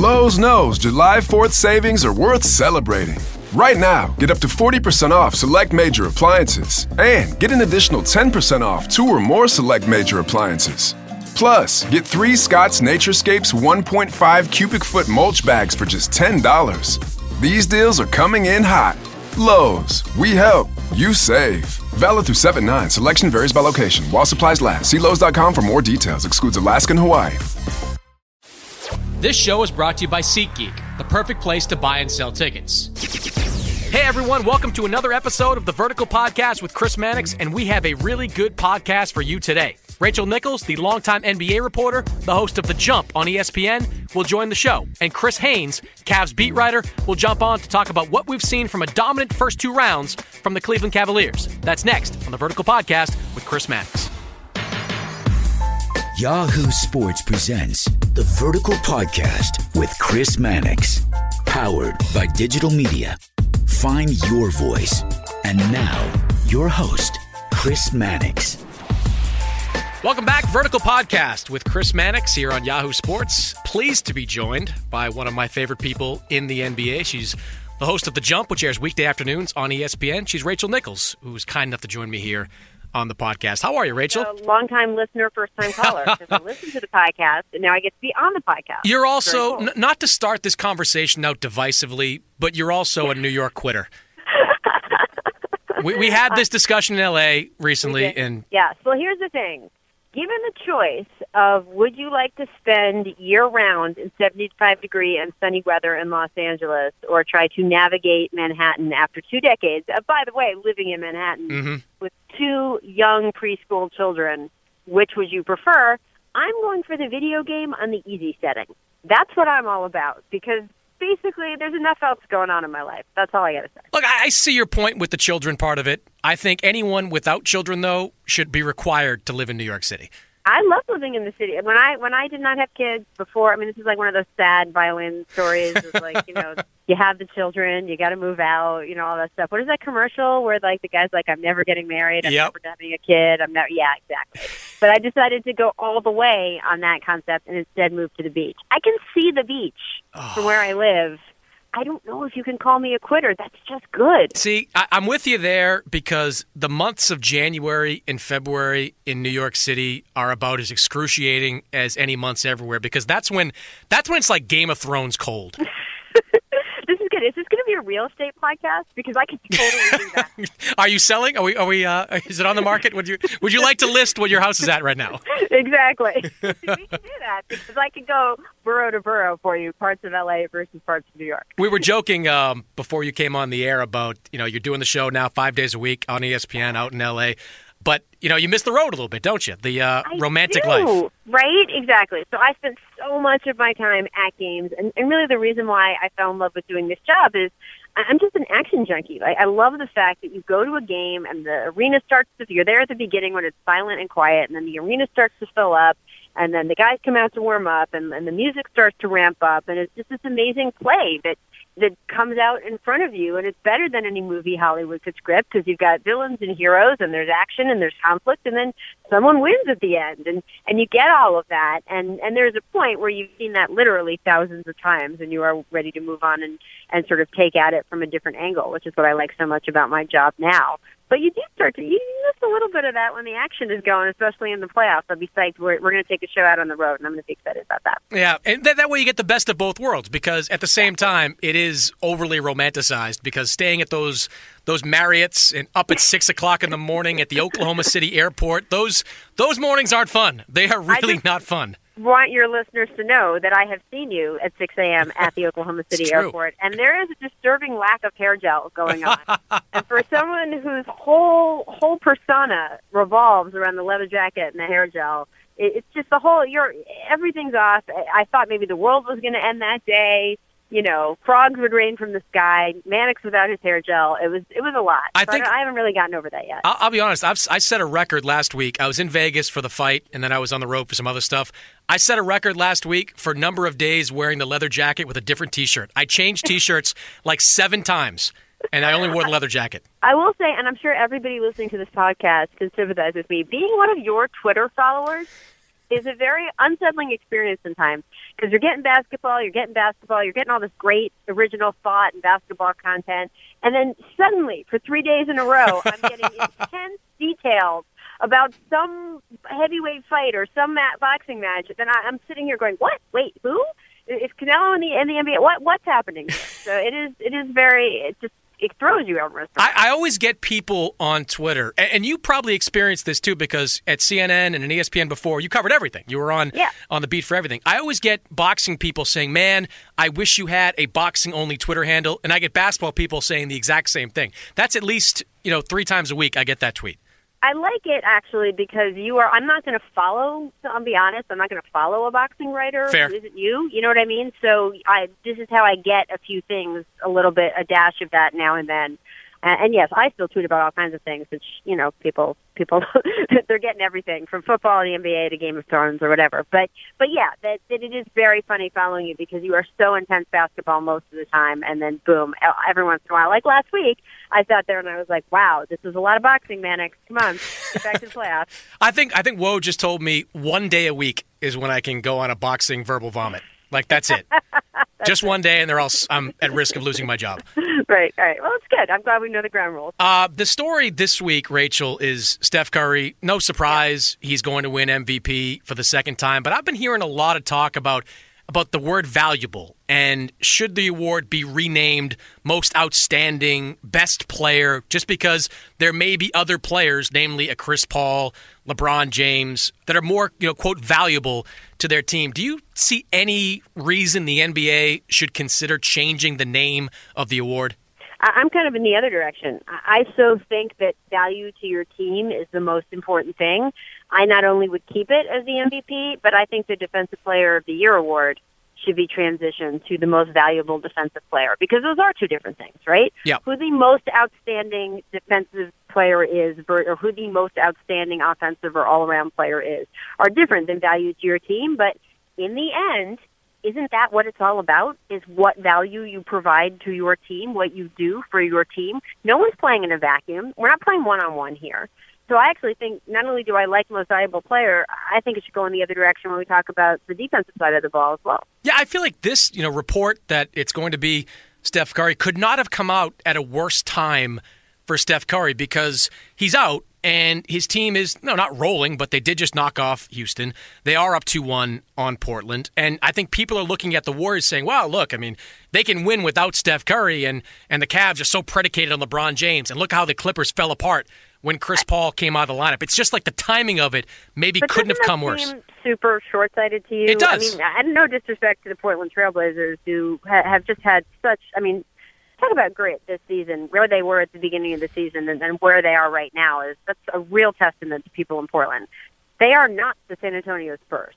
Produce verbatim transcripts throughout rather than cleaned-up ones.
Lowe's knows July fourth savings are worth celebrating. Right now, get up to forty percent off select major appliances and get an additional ten percent off two or more select major appliances. Plus, get three Scott's Naturescapes one point five cubic foot mulch bags for just ten dollars. These deals are coming in hot. Lowe's, we help, you save. Valid through seven nine. Selection varies by location. While supplies last. See Lowe's dot com for more details. Excludes Alaska and Hawaii. This show is brought to you by SeatGeek, the perfect place to buy and sell tickets. Hey everyone, welcome to another episode of the Vertical Podcast with Chris Mannix, and we have a really good podcast for you today. Rachel Nichols, the longtime N B A reporter, the host of The Jump on E S P N, will join the show. And Chris Haynes, Cavs beat writer, will jump on to talk about what we've seen from a dominant first two rounds from the Cleveland Cavaliers. That's next on the Vertical Podcast with Chris Mannix. Yahoo Sports presents the Vertical Podcast with Chris Mannix. Powered by digital media. Find your voice. And now, your host, Chris Mannix. Welcome back, Vertical Podcast with Chris Mannix here on Yahoo Sports. Pleased to be joined by one of my favorite people in the N B A. She's the host of The Jump, which airs weekday afternoons on E S P N. She's Rachel Nichols, who's kind enough to join me here on the podcast. How are you, Rachel? A long-time listener, first-time caller. Because I listen to the podcast, and now I get to be on the podcast. You're also, cool. n- not to start this conversation out divisively, but you're also a New York quitter. we, we had this discussion in L A recently. and Yes. Well, here's the thing. Given the choice of would you like to spend year-round in seventy-five degree and sunny weather in Los Angeles or try to navigate Manhattan after two decades, uh, by the way, living in Manhattan mm-hmm. with two young preschool children, which would you prefer? I'm going for the video game on the easy setting. That's what I'm all about because basically there's enough else going on in my life. That's all I got to say. Look, I see your point with the children part of it. I think anyone without children, though, should be required to live in New York City. I love living in the city. When I when I did not have kids before, I mean, this is like one of those sad violin stories. It's like, you know, you have the children, you got to move out, you know, all that stuff. What is that commercial where, like, the guy's like, I'm never getting married, I'm yep. never having a kid, I'm never, yeah, exactly. But I decided to go all the way on that concept and instead move to the beach. I can see the beach oh. from where I live. I don't know if you can call me a quitter. That's just good. See, I- I'm with you there because the months of January and February in New York City are about as excruciating as any months everywhere because that's when that's when it's like Game of Thrones cold. This is good. Is this going to be a real estate podcast? Because I could totally do that. Are you selling? Are we? Are we? Uh, is it on the market? Would you? Would you like to list what your house is at right now? Exactly. We can do that because I could go borough to borough for you, parts of L A versus parts of New York. We were joking um, before you came on the air about, you know, you're doing the show now five days a week on E S P N out in L A, but, you know, you miss the road a little bit, don't you? The uh, romantic do, life. Right? Exactly. So I spent so much of my time at games, and, and really the reason why I fell in love with doing this job is I'm just an action junkie. Like, I love the fact that you go to a game and the arena starts to, you're there at the beginning when it's silent and quiet, and then the arena starts to fill up, and then the guys come out to warm up, and, and the music starts to ramp up, and it's just this amazing play that that comes out in front of you, and it's better than any movie Hollywood could script because you've got villains and heroes, and there's action, and there's conflict, and then someone wins at the end, and, and you get all of that, and, and there's a point where you've seen that literally thousands of times, and you are ready to move on and, and sort of take at it from a different angle, which is what I like so much about my job now. But you do start to, you miss a little bit of that when the action is going, especially in the playoffs. I'll be psyched. We're, we're going to take the show out on the road, and I'm going to be excited about that. Yeah, and th- that way you get the best of both worlds because at the same time, it is overly romanticized because staying at those those Marriotts and up at six o'clock in the morning at the Oklahoma City airport, those those mornings aren't fun. They are really not fun. Want your listeners to know that I have seen you at six a.m. at the Oklahoma City airport, and there is a disturbing lack of hair gel going on. And for someone whose whole whole persona revolves around the leather jacket and the hair gel, it, it's just the whole, you're, everything's off. I, I thought maybe the world was going to end that day. You know, frogs would rain from the sky. Mannix without his hair gel. It was it was a lot. I so think I, I haven't really gotten over that yet. I'll, I'll be honest. I've, I set a record last week. I was in Vegas for the fight, and then I was on the road for some other stuff. I set a record last week for number of days wearing the leather jacket with a different T-shirt. I changed T-shirts like seven times, and I only wore the leather jacket. I will say, and I'm sure everybody listening to this podcast can sympathize with me, being one of your Twitter followers, is a very unsettling experience sometimes because you're getting basketball, you're getting basketball, you're getting all this great original thought and basketball content, and then suddenly, for three days in a row, I'm getting intense details about some heavyweight fight or some mat- boxing match. Then I, I'm sitting here going, "What? Wait, who? Is Canelo in the in the N B A? What what's happening here?" So it is it is very it just. It throws you over. I, I always get people on Twitter, and, and you probably experienced this too because at C N N and at E S P N before, you covered everything. You were on yeah. on the beat for everything. I always get boxing people saying, man, I wish you had a boxing-only Twitter handle, and I get basketball people saying the exact same thing. That's at least, you know, three times a week I get that tweet. I like it, actually, because you are. I'm not going to follow. I'll be honest. I'm not going to follow a boxing writer. Fair. Who isn't you? You know what I mean? So I. This is how I get a few things, a little bit, a dash of that now and then. And, and yes, I still tweet about all kinds of things. Which you know, people, people, they're getting everything from football, the N B A, to Game of Thrones, or whatever. But, but yeah, that, that it is very funny following you because you are so intense basketball most of the time, and then boom, every once in a while, like last week, I sat there and I was like, wow, this is a lot of boxing, Mannix. Come on, get back to the playoffs. I think I think Woe just told me one day a week is when I can go on a boxing verbal vomit. Like, that's it. that's just it. One day, and they're all, I'm at risk of losing my job. Right, all right. Well, it's good. I'm glad we know the ground rules. Uh, the story this week, Rachel, is Steph Curry. No surprise, he's going to win M V P for the second time. But I've been hearing a lot of talk about about the word valuable and should the award be renamed most outstanding, best player, just because there may be other players, namely a Chris Paul, LeBron James, that are more, you know, quote, valuable to their team. Do you see any reason the N B A should consider changing the name of the award? I'm kind of in the other direction. I so think that value to your team is the most important thing. I not only would keep it as the M V P, but I think the Defensive Player of the Year award should be transitioned to the most valuable defensive player, because those are two different things, right? Yeah. Who the most outstanding defensive player is, or who the most outstanding offensive or all-around player is, are different than value to your team. But in the end, isn't that what it's all about, is what value you provide to your team, what you do for your team? No one's playing in a vacuum. We're not playing one-on-one here. So I actually think not only do I like most valuable player, I think it should go in the other direction when we talk about the defensive side of the ball as well. Yeah, I feel like this, you know, report that it's going to be Steph Curry could not have come out at a worse time for Steph Curry, because he's out and his team is, no, not rolling, but they did just knock off Houston. They are up two one on Portland. And I think people are looking at the Warriors saying, wow, look, I mean, they can win without Steph Curry, and, and the Cavs are so predicated on LeBron James. And look how the Clippers fell apart when Chris Paul came out of the lineup. It's just like the timing of it maybe but couldn't have come that worse. Seem super short-sighted to you? It does. I mean, I no disrespect to the Portland Trailblazers, who ha- have just had such, I mean, talk about grit this season. Where they were at the beginning of the season and, and where they are right now is that's a real testament to people in Portland. They are not the San Antonio Spurs.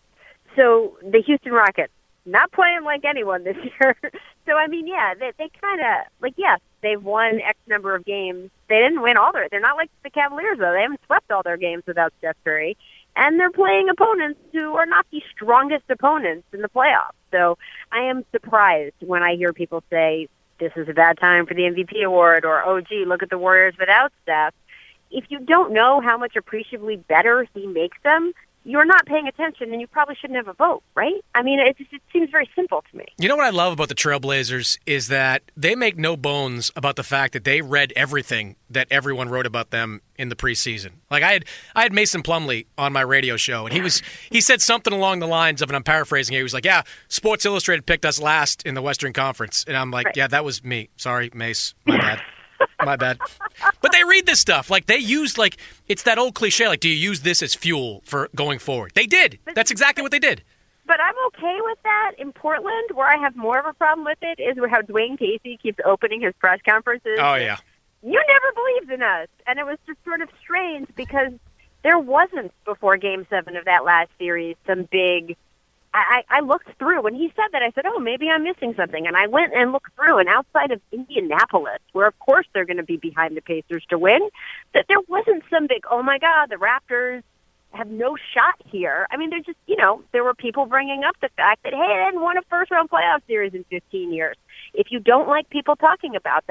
So the Houston Rockets, not playing like anyone this year. So, I mean, yeah, they, they kind of, like, yes, they've won X number of games. They didn't win all their, they're not like the Cavaliers, though. They haven't swept all their games without Steph Curry. And they're playing opponents who are not the strongest opponents in the playoffs. So I am surprised when I hear people say, this is a bad time for the M V P award, or, oh, gee, look at the Warriors without Steph. If you don't know how much appreciably better he makes them, you're not paying attention, and you probably shouldn't have a vote, right? I mean, it just it seems very simple to me. You know what I love about the Trailblazers is that they make no bones about the fact that they read everything that everyone wrote about them in the preseason. Like, I had I had Mason Plumlee on my radio show, and he was he said something along the lines of, and I'm paraphrasing here, he was like, yeah, Sports Illustrated picked us last in the Western Conference. And I'm like, right. yeah, that was me. Sorry, Mace. My bad. My bad. But they read this stuff. Like, they used, like, it's that old cliche, like, do you use this as fuel for going forward? They did. But, That's exactly what they did. But I'm okay with that. In Portland, where I have more of a problem with it is how Dwayne Casey keeps opening his press conferences. Oh, yeah. You never believed in us. And it was just sort of strange because there wasn't, before Game seven of that last series, some big... I, I looked through. When he said that, I said, oh, maybe I'm missing something. And I went and looked through, and outside of Indianapolis, where, of course, they're going to be behind the Pacers to win, that there wasn't some big, oh, my God, the Raptors have no shot here. I mean, they're just, you know, there were people bringing up the fact that, hey, they hadn't won a first-round playoff series in fifteen years. If you don't like people talking about that,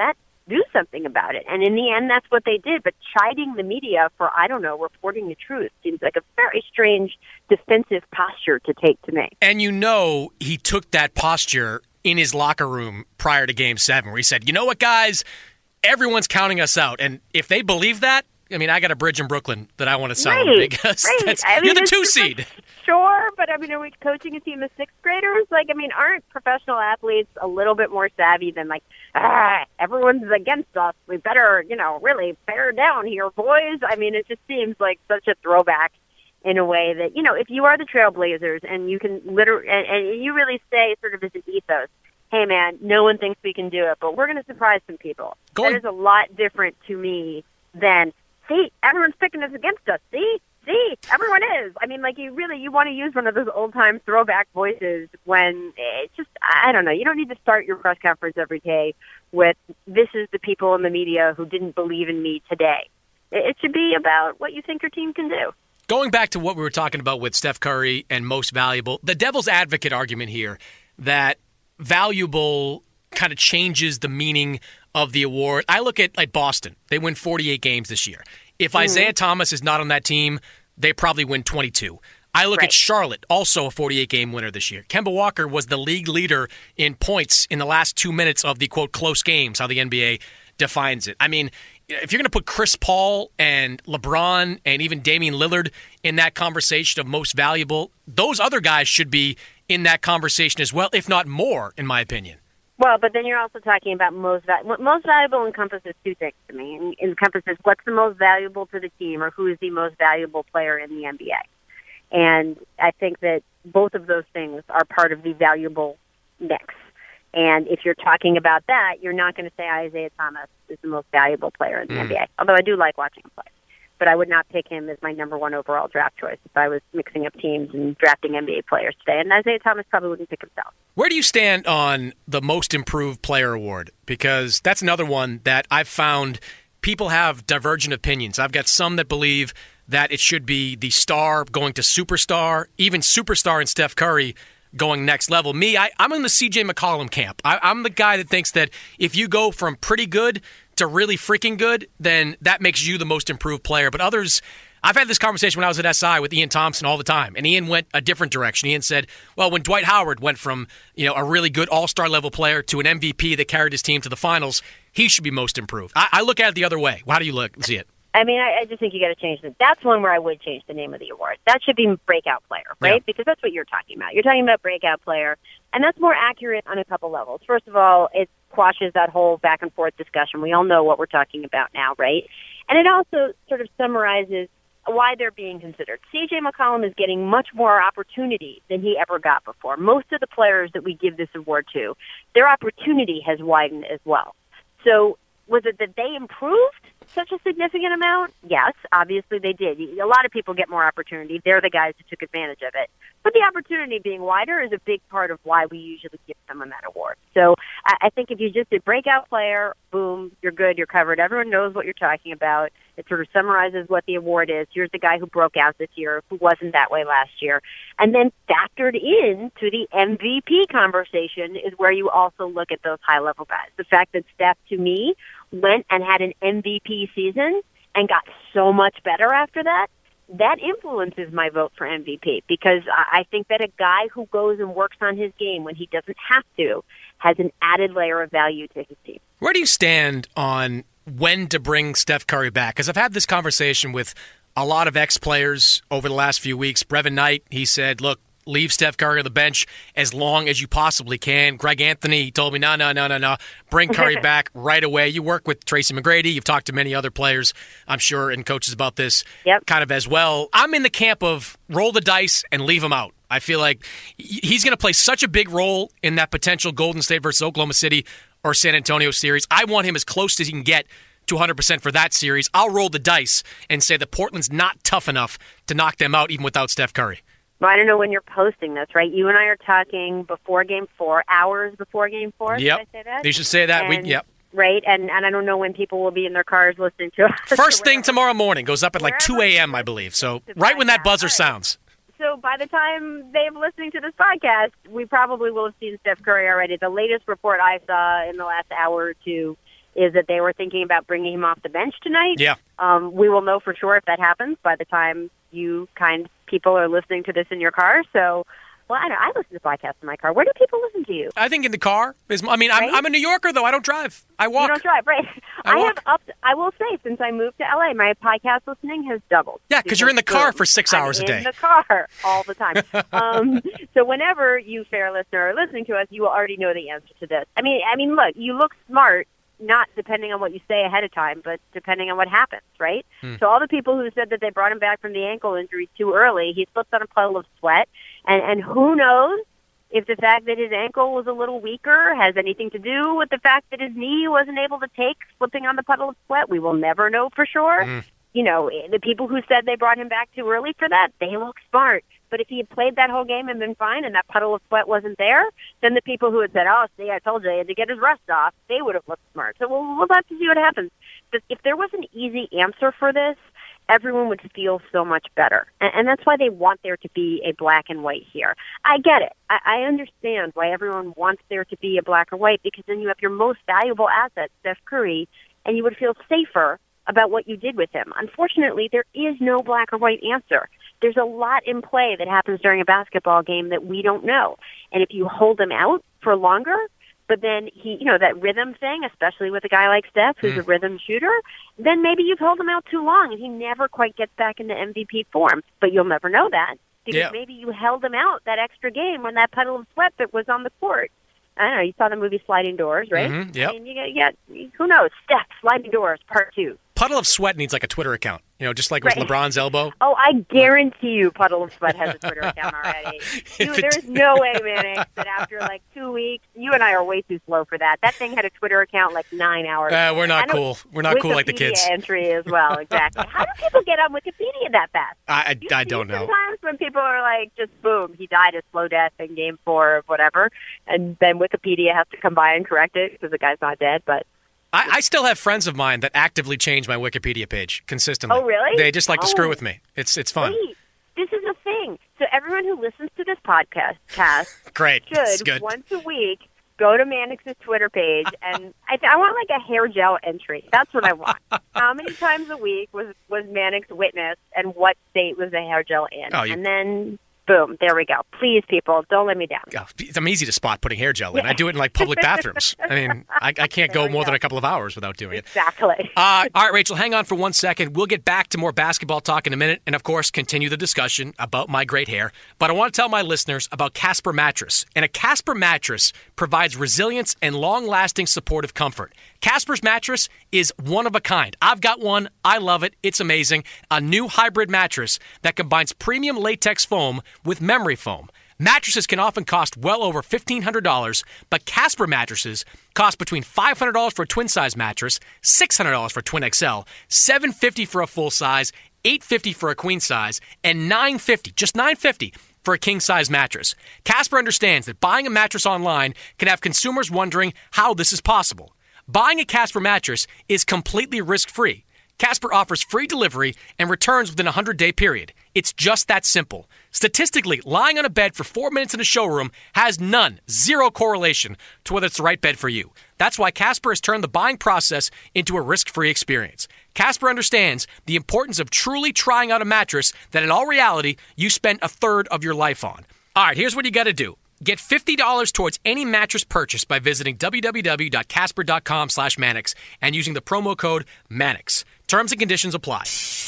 do something about it. And in the end, that's what they did. But chiding the media for, I don't know, reporting the truth seems like a very strange defensive posture to take to me. And you know he took that posture in his locker room prior to Game seven, where he said, you know what, guys, everyone's counting us out. And if they believe that, I mean, I got a bridge in Brooklyn that I want to sell right, them because right. that's, I mean, you're the two seed. Sure, but I mean, are we coaching a team of sixth graders? Like, I mean, aren't professional athletes a little bit more savvy than like, ah, everyone's against us. We better, you know, really bear down here, boys. I mean, it just seems like such a throwback in a way that, you know, if you are the Trailblazers and you can literally, and, and you really say sort of as an ethos, hey, man, no one thinks we can do it, but we're going to surprise some people. Going- that is a lot different to me than, see, everyone's picking us against us. See, see, everyone is. I mean, like, you really, you want to use one of those old-time throwback voices when it's just, I don't know, you don't need to start your press conference every day with, this is the people in the media who didn't believe in me today. It should be about what you think your team can do. Going back to what we were talking about with Steph Curry and most valuable, the devil's advocate argument here that valuable kind of changes the meaning of the award. I look at like Boston. They win forty-eight games this year. If mm-hmm. Isaiah Thomas is not on that team, they probably win twenty-two. I look right. at Charlotte, also a forty-eight game winner this year. Kemba Walker was the league leader in points in the last two minutes of the, quote, close games, how the N B A defines it. I mean, if you're going to put Chris Paul and LeBron and even Damian Lillard in that conversation of most valuable, those other guys should be in that conversation as well, if not more, in my opinion. Well, but then you're also talking about most valuable. Most valuable encompasses two things to me. It encompasses what's the most valuable to the team or who is the most valuable player in the N B A. And I think that both of those things are part of the valuable mix. And if you're talking about that, you're not going to say Isaiah Thomas is the most valuable player in the mm. N B A, although I do like watching him play. But I would not pick him as my number one overall draft choice if I was mixing up teams and drafting N B A players today. And Isaiah Thomas probably wouldn't pick himself. Where do you stand on the Most Improved Player Award? Because that's another one that I've found people have divergent opinions. I've got some that believe that it should be the star going to superstar, even superstar and Steph Curry going next level. Me, I, I'm in the C J McCollum camp. I, I'm the guy that thinks that if you go from pretty good to really freaking good, then that makes you the most improved player. But others, I've had this conversation when I was at S I with Ian Thompson all the time, and Ian went a different direction. Ian said, well, when Dwight Howard went from, you know, a really good all-star level player to an M V P that carried his team to the finals, he should be most improved. I, I look at it the other way. How do you look see it? I mean, I, I just think you got to change it. That's one where I would change the name of the award. That should be breakout player, right? Yeah. Because that's what you're talking about. You're talking about breakout player, and that's more accurate on a couple levels. First of all, it quashes that whole back and forth discussion. We all know what we're talking about now, right? And it also sort of summarizes why they're being considered. C J McCollum is getting much more opportunity than he ever got before. Most of the players that we give this award to, their opportunity has widened as well. So was it that they improved such a significant amount? Yes, obviously they did. A lot of people get more opportunity. They're the guys who took advantage of it. But the opportunity being wider is a big part of why we usually give someone that award. So I think if you just did breakout player, boom, you're good, you're covered. Everyone knows what you're talking about. It sort of summarizes what the award is. Here's the guy who broke out this year, who wasn't that way last year. And then factored in to the M V P conversation is where you also look at those high-level guys. The fact that Steph, to me, went and had an M V P season and got so much better after that, that influences my vote for M V P because I think that a guy who goes and works on his game when he doesn't have to has an added layer of value to his team. Where do you stand on when to bring Steph Curry back? Because I've had this conversation with a lot of ex-players over the last few weeks. Brevin Knight, he said, look, leave Steph Curry on the bench as long as you possibly can. Greg Anthony, he told me, no, no, no, no, no. Bring Curry back right away. You work with Tracy McGrady. You've talked to many other players, I'm sure, and coaches about this yep. kind of as well. I'm in the camp of roll the dice and leave him out. I feel like he's going to play such a big role in that potential Golden State versus Oklahoma City or San Antonio series. I want him as close as he can get to one hundred percent for that series. I'll roll the dice and say that Portland's not tough enough to knock them out even without Steph Curry. Well, I don't know when you're posting this, right? You and I are talking before Game Four, hours before Game Four. Yep. Did I say that? You should say that. And, we, yep. Right, and, and I don't know when people will be in their cars listening to us. First thing tomorrow morning. Goes up at like two a.m., I believe. So right when that buzzer right. sounds. So by the time they're listening to this podcast, we probably will have seen Steph Curry already. The latest report I saw in the last hour or two is that they were thinking about bringing him off the bench tonight. Yeah. Um, we will know for sure if that happens by the time you kind people are listening to this in your car. So, well, I, don't, I listen to podcasts in my car. Where do people listen to you? I think in the car. Is, I mean, I'm, right? I'm a New Yorker, though. I don't drive. I walk. You don't drive, right? I, I walk. have upped, I will say, since I moved to L A, my podcast listening has doubled. Yeah, because you're in the car boom, for six hours I'm a day. in the car all the time. um, so whenever you, fair listener, are listening to us, you will already know the answer to this. I mean, I mean, look, you look smart, not depending on what you say ahead of time, but depending on what happens, right? Hmm. So all the people who said that they brought him back from the ankle injury too early, he slipped on a puddle of sweat, and, and who knows if the fact that his ankle was a little weaker has anything to do with the fact that his knee wasn't able to take slipping on the puddle of sweat. We will never know for sure. Mm. You know, the people who said they brought him back too early for that, they look smart. But if he had played that whole game and been fine and that puddle of sweat wasn't there, then the people who had said, oh, see, I told you, he had to get his rest off, they would have looked smart. So we'll, we'll have to see what happens. But if there was an easy answer for this, everyone would feel so much better. And, and that's why they want there to be a black and white here. I get it. I, I understand why everyone wants there to be a black or white, because then you have your most valuable asset, Steph Curry, and you would feel safer about what you did with him. Unfortunately, there is no black or white answer. There's a lot in play that happens during a basketball game that we don't know. And if you hold him out for longer, but then he, you know, that rhythm thing, especially with a guy like Steph, who's mm. a rhythm shooter, then maybe you've held him out too long and he never quite gets back into M V P form. But you'll never know that because yeah. maybe you held him out that extra game when that puddle of sweat that was on the court. I don't know. You saw the movie Sliding Doors, right? Mm-hmm, yep. I mean, you got, you got, who knows? Steph, Sliding Doors, part two. Puddle of Sweat needs like a Twitter account, you know, just like right. with LeBron's elbow. Oh, I guarantee you Puddle of Sweat has a Twitter account already. You, there's no way, Mannix, that after like two weeks, you and I are way too slow for that. That thing had a Twitter account like nine hours uh, ago. We're not and cool. We're not cool like the kids. Wikipedia entry as well, exactly. How do people get on Wikipedia that fast? I, You I, I see don't know. Sometimes when people are like, just boom, he died a slow death in game four of whatever, and then Wikipedia has to come by and correct it because the guy's not dead, but... I, I still have friends of mine that actively change my Wikipedia page consistently. Oh, really? They just like to oh. screw with me. It's it's fun. Wait, this is a thing. So everyone who listens to this podcast cast Great. should good. once a week go to Mannix's Twitter page, and I, th- I want like a hair gel entry. That's what I want. How many times a week was was Mannix witness, and what state was the hair gel in? Oh, you... And then. Boom, there we go. Please, people, don't let me down. Oh, I'm easy to spot putting hair gel in. I do it in like public bathrooms. I mean, I, I can't go more go. than a couple of hours without doing it. Exactly. Uh, all right, Rachel, hang on for one second. We'll get back to more basketball talk in a minute and, of course, continue the discussion about my great hair. But I want to tell my listeners about Casper Mattress. And a Casper mattress provides resilience and long-lasting supportive comfort. Casper's mattress is one of a kind. I've got one. I love it. It's amazing. A new hybrid mattress that combines premium latex foam with memory foam. Mattresses can often cost well over fifteen hundred dollars, but Casper mattresses cost between five hundred dollars for a twin-size mattress, six hundred dollars for a twin X L, seven hundred fifty dollars for a full-size, eight hundred fifty dollars for a queen-size, and nine hundred fifty dollars, just nine hundred fifty dollars for a king-size mattress. Casper understands that buying a mattress online can have consumers wondering how this is possible. Buying a Casper mattress is completely risk-free. Casper offers free delivery and returns within a hundred-day period. It's just that simple. Statistically, lying on a bed for four minutes in a showroom has none, zero correlation to whether it's the right bed for you. That's why Casper has turned the buying process into a risk-free experience. Casper understands the importance of truly trying out a mattress that in all reality, you spend a third of your life on. All right, here's what you got to do. Get fifty dollars towards any mattress purchase by visiting www.casper.com slash Mannix and using the promo code Mannix. Terms and conditions apply.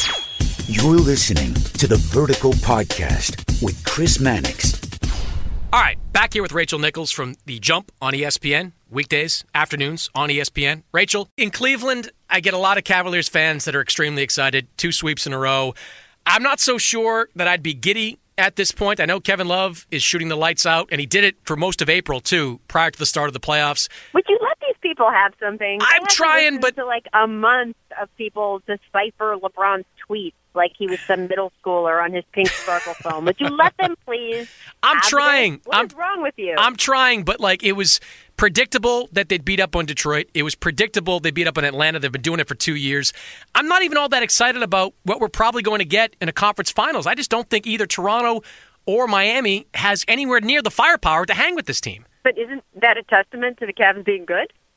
You're listening to the Vertical Podcast with Chris Mannix. All right, back here with Rachel Nichols from The Jump on E S P N, weekdays, afternoons on E S P N. Rachel, in Cleveland, I get a lot of Cavaliers fans that are extremely excited. Two sweeps in a row. I'm not so sure that I'd be giddy at this point. I know Kevin Love is shooting the lights out, and he did it for most of April, too, prior to the start of the playoffs. Would you let these people have something? They I'm have trying, to but... to like a month of people decipher LeBron's tweets like he was some middle schooler on his pink sparkle phone. Would you let them, please? I'm trying. It? What I'm, is wrong with you? I'm trying, but like it was predictable that they'd beat up on Detroit. It was predictable they beat up on Atlanta. They've been doing it for two years. I'm not even all that excited about what we're probably going to get in a conference finals. I just don't think either Toronto or Miami has anywhere near the firepower to hang with this team. But isn't that a testament to the Cavs being good?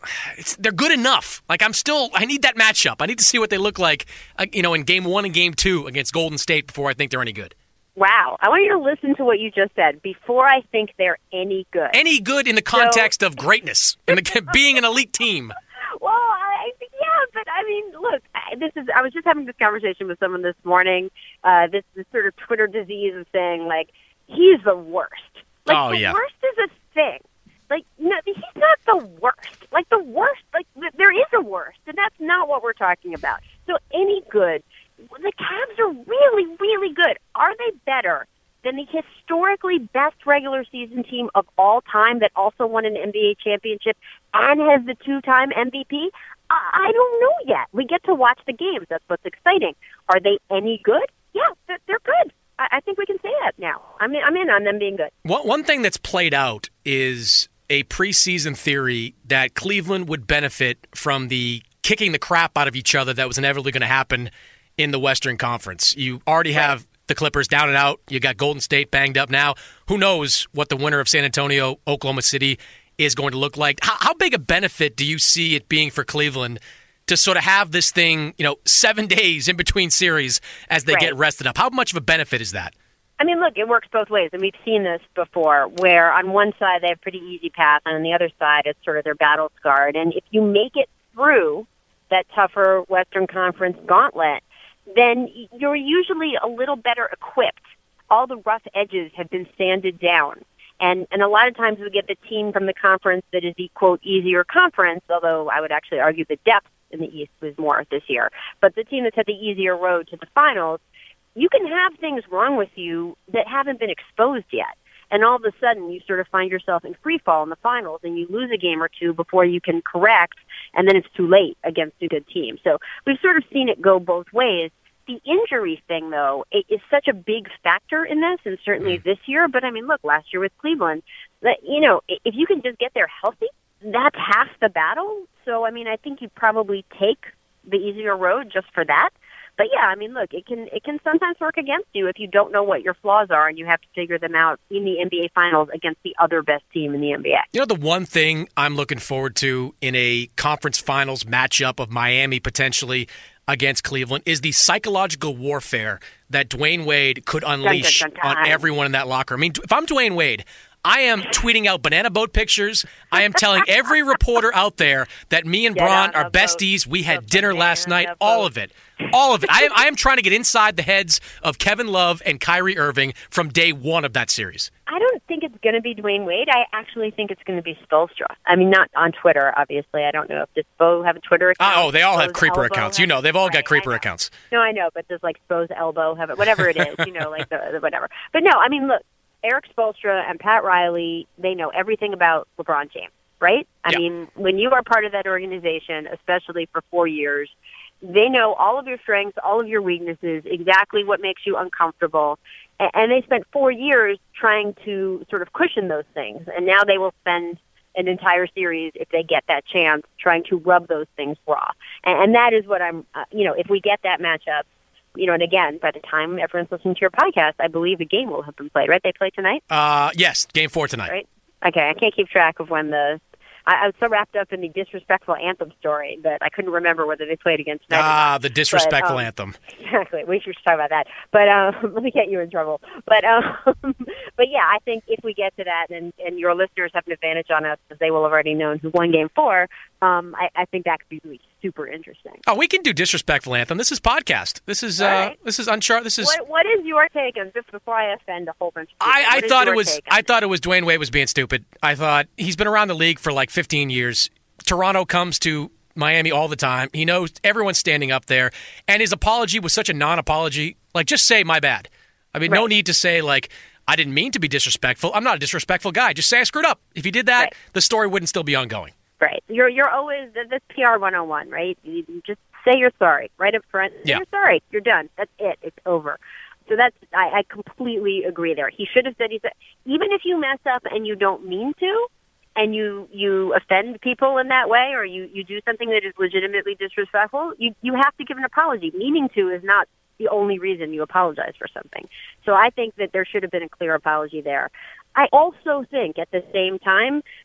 it's they're good enough. Like, I'm still, I need that matchup. I need to see what they look like, uh, you know, in game one and game two against Golden State before I think they're any good. Wow. I want you to listen to what you just said. Before I think they're any good. Any good in the context so, of greatness and the, being an elite team. Well, I yeah, but I mean, look, I, this is. I was just having this conversation with someone this morning. Uh, this this sort of Twitter disease of saying like he's the worst. Like oh, the yeah. worst is a thing. Like no, he's not the worst. Like the worst. Like there is a worst, and that's not what we're talking about. So any good. The Cavs are really, really good. Are they better than the historically best regular season team of all time that also won an N B A championship and has the two-time M V P? I don't know yet. We get to watch the games. That's what's exciting. Are they any good? Yeah, they're, they're good. I, I think we can say that now. I'm in, I'm in on them being good. One, one thing that's played out is a preseason theory that Cleveland would benefit from the kicking the crap out of each other that was inevitably going to happen in the Western Conference. You already have the Clippers down and out. You got Golden State banged up now. Who knows what the winner of San Antonio, Oklahoma City is going to look like? How, how big a benefit do you see it being for Cleveland to sort of have this thing, you know, seven days in between series as they right. get rested up? How much of a benefit is that? I mean, look, it works both ways, and we've seen this before, where on one side they have a pretty easy path, and on the other side it's sort of their battle scarred. And if you make it through that tougher Western Conference gauntlet, then you're usually a little better equipped. All the rough edges have been sanded down. And and a lot of times we get the team from the conference that is the, quote, easier conference, although I would actually argue the depth in the East was more this year. But the team that's had the easier road to the finals, you can have things wrong with you that haven't been exposed yet. And all of a sudden you sort of find yourself in free fall in the finals and you lose a game or two before you can correct, and then it's too late against a good team. So we've sort of seen it go both ways. The injury thing, though, it is such a big factor in this, and certainly this year. But, I mean, look, last year with Cleveland, that, you know, if you can just get there healthy, that's half the battle. So, I mean, I think you probably take the easier road just for that. But, yeah, I mean, look, it can it can sometimes work against you if you don't know what your flaws are and you have to figure them out in the N B A Finals against the other best team in the N B A. You know, the one thing I'm looking forward to in a conference finals matchup of Miami potentially against Cleveland is the psychological warfare that Dwayne Wade could unleash dun, dun, dun, dun. on everyone in that locker. I mean, if I'm Dwayne Wade, I am tweeting out banana boat pictures. I am telling every reporter out there that me and Bron are besties. We had dinner last night. All of it. All of it. I am, I am trying to get inside the heads of Kevin Love and Kyrie Irving from day one of that series. I don't think it's going to be Dwayne Wade. I actually think it's going to be Spoelstra. I mean, not on Twitter, obviously. I don't know if does Spo have a Twitter account. Oh, they all Spo's have creeper elbow accounts. You know, they've all right, got creeper accounts. No, I know, but does like Spo's elbow have it? Whatever it is, you know, like the, the whatever. But no, I mean, look, Eric Spoelstra and Pat Riley, they know everything about LeBron James, right? I yeah. mean, when you are part of that organization, especially for four years, they know all of your strengths, all of your weaknesses, exactly what makes you uncomfortable. And they spent four years trying to sort of cushion those things. And now they will spend an entire series, if they get that chance, trying to rub those things raw. And that is what I'm, uh, you know, if we get that matchup, you know, and again, by the time everyone's listening to your podcast, I believe the game will have been played, right? They play tonight? Uh, yes, game four tonight. Right? Okay, I can't keep track of when the... I, I was so wrapped up in the disrespectful anthem story that I couldn't remember whether they played against tonight. Ah, the disrespectful but, um, anthem. Exactly. We should talk about that. But um, let me get you in trouble. But um, but yeah, I think if we get to that, and, and your listeners have an advantage on us because they will have already known who won Game Four, um, I, I think that could be really super interesting. Oh, we can do disrespectful anthem. This is podcast. This is uh, right. this is uncharted. This is what, what is your take on just before I offend a whole bunch of people? I, I thought it was I it? thought it was Dwayne Wade was being stupid. I thought he's been around the league for like fifteen years. Toronto comes to Miami all the time. He knows everyone's standing up there. And his apology was such a non-apology. Like, just say, my bad. I mean, right. no need to say, like, I didn't mean to be disrespectful. I'm not a disrespectful guy. Just say I screwed up. If you did that, right. the story wouldn't still be ongoing. Right. You're you're always, this P R one oh one, right? You, you just say you're sorry. Right up front. Yeah. You're sorry. You're done. That's it. It's over. So that's, I, I completely agree there. He should have said, he said, even if you mess up and you don't mean to, and you, you offend people in that way, or you, you do something that is legitimately disrespectful, you, you have to give an apology. Meaning to is not the only reason you apologize for something. So I think that there should have been a clear apology there. I also think at the same time,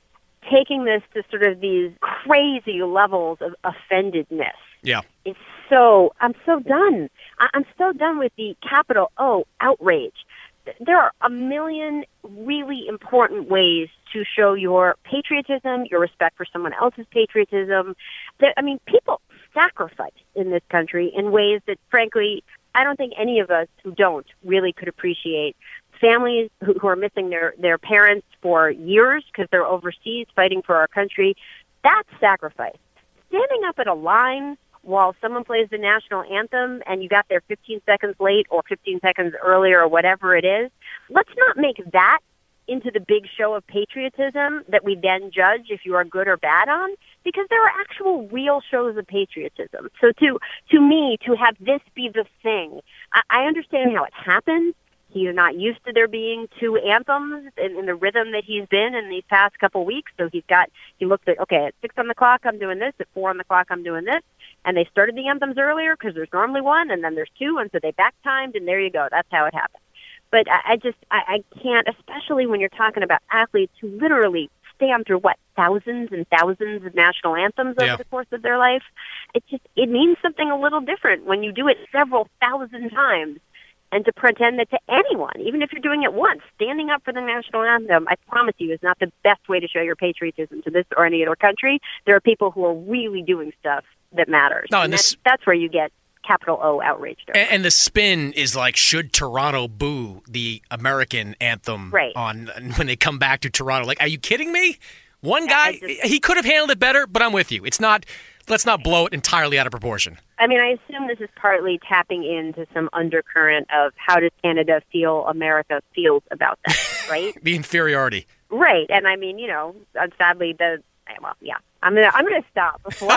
taking this to sort of these crazy levels of offendedness. Yeah. It's so, I'm so done. I, I'm so done with the capital O outrage. There are a million really important ways to show your patriotism, your respect for someone else's patriotism. There, I mean, people sacrifice in this country in ways that, frankly, I don't think any of us who don't really could appreciate. Families who, who are missing their, their parents for years because they're overseas fighting for our country, that's sacrifice. Standing up in a line while someone plays the national anthem and you got there fifteen seconds late or fifteen seconds earlier or whatever it is, let's not make that into the big show of patriotism that we then judge if you are good or bad on, because there are actual real shows of patriotism. So to to me, to have this be the thing, I, I understand how it happens. He's not used to there being two anthems in, in the rhythm that he's been in these past couple weeks. So he's got, he looked at, okay, at six on the clock, I'm doing this. At four on the clock, I'm doing this. And they started the anthems earlier because there's normally one, and then there's two, and so they back-timed, and there you go. That's how it happened. But I, I just, I, I can't, especially when you're talking about athletes who literally stand through, what, thousands and thousands of national anthems over yeah. the course of their life. It just, it means something a little different when you do it several thousand times. And to pretend that to anyone, even if you're doing it once, standing up for the national anthem, I promise you, is not the best way to show your patriotism to this or any other country. There are people who are really doing stuff that matters. No, and, and this, that's, that's where you get capital O outrage. And, and the spin is like, should Toronto boo the American anthem right. on when they come back to Toronto? Like, are you kidding me? One yeah, guy, just, he could have handled it better, but I'm with you. It's not. Let's not blow it entirely out of proportion. I mean, I assume this is partly tapping into some undercurrent of how does Canada feel America feels about that, right? The inferiority. Right. And I mean, you know, sadly, the, well, yeah, I'm going to I'm gonna stop before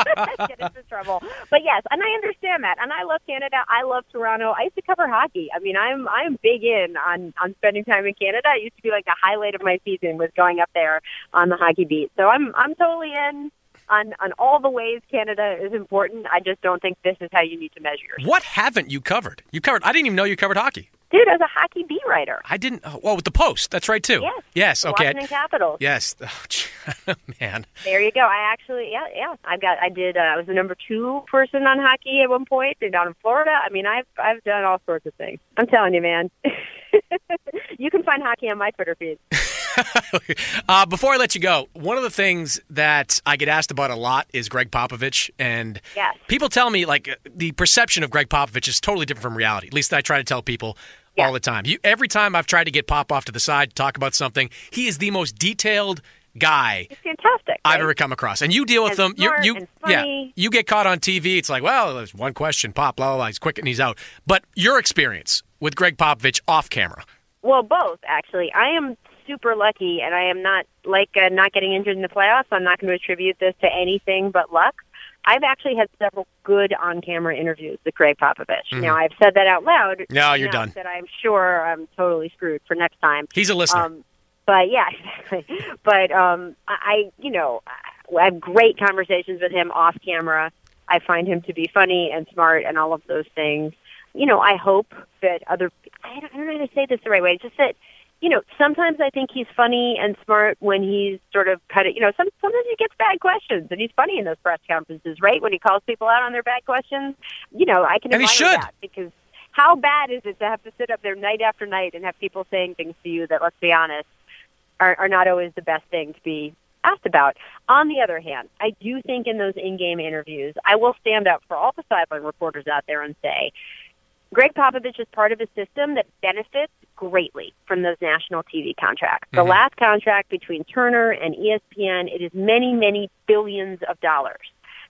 I get into trouble. But yes, and I understand that. And I love Canada. I love Toronto. I used to cover hockey. I mean, I'm I'm big in on, on spending time in Canada. It used to be like the highlight of my season was going up there on the hockey beat. So I'm I'm totally in. On, on all the ways Canada is important. I just don't think this is how you need to measure yourself. What haven't you covered? You covered. I didn't even know you covered hockey. Dude, I was a hockey beat writer. I didn't. Oh, well, with the Post. That's right, too. Yes. Yes, okay. Washington Capitals. Yes. Oh, man. There you go. I actually, yeah, yeah. I got, I did, uh, I was the number two person on hockey at one point. They're down in Florida. I mean, I've, I've done all sorts of things. I'm telling you, man. You can find hockey on my Twitter feed. uh, before I let you go, one of the things that I get asked about a lot is Greg Popovich. And yes. people tell me, like, the perception of Greg Popovich is totally different from reality. At least I try to tell people yeah. all the time. You, every time I've tried to get Pop off to the side to talk about something, he is the most detailed guy He's fantastic, I've right? ever come across. And you deal with and them. You, you, and funny. yeah, you get caught on T V. It's like, well, there's one question, Pop, blah, blah, blah. He's quick and he's out. But your experience with Greg Popovich off camera. Well, both, actually. I am super lucky, and I am not, like uh, not getting injured in the playoffs, I'm not going to attribute this to anything but luck. I've actually had several good on-camera interviews with Greg Popovich. Mm-hmm. Now, I've said that out loud. No, you're done. That I'm sure I'm totally screwed for next time. He's a listener. Um, but, yeah, exactly. But, um, I, you know, I have great conversations with him off camera. I find him to be funny and smart and all of those things. You know, I hope that other – I don't, I don't know how to say this the right way. It's just that, you know, sometimes I think he's funny and smart when he's sort of kind of, you know, some, sometimes he gets bad questions, and he's funny in those press conferences, right? When he calls people out on their bad questions. You know, I can and he admire should. that, because how bad is it to have to sit up there night after night and have people saying things to you that, let's be honest, are, are not always the best thing to be asked about. On the other hand, I do think in those in-game interviews, I will stand up for all the sideline reporters out there and say, Greg Popovich is part of a system that benefits greatly from those national T V contracts. The mm-hmm. last contract between Turner and E S P N, it is many, many billions of dollars.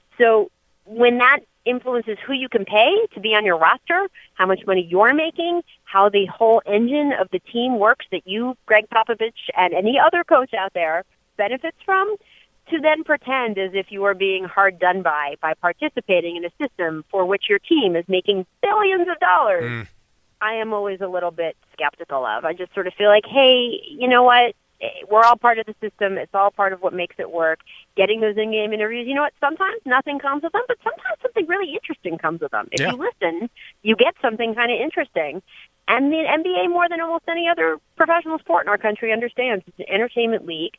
So when that influences who you can pay to be on your roster, how much money you're making, how the whole engine of the team works that you, Greg Popovich, and any other coach out there benefits from, to then pretend as if you are being hard done by by participating in a system for which your team is making billions of dollars, mm. I am always a little bit skeptical of. I just sort of feel like, hey, you know what? We're all part of the system. It's all part of what makes it work. Getting those in-game interviews, you know what? Sometimes nothing comes with them, but sometimes something really interesting comes with them. If yeah. you listen, you get something kind of interesting. And the N B A, more than almost any other professional sport in our country, understands it's an entertainment league.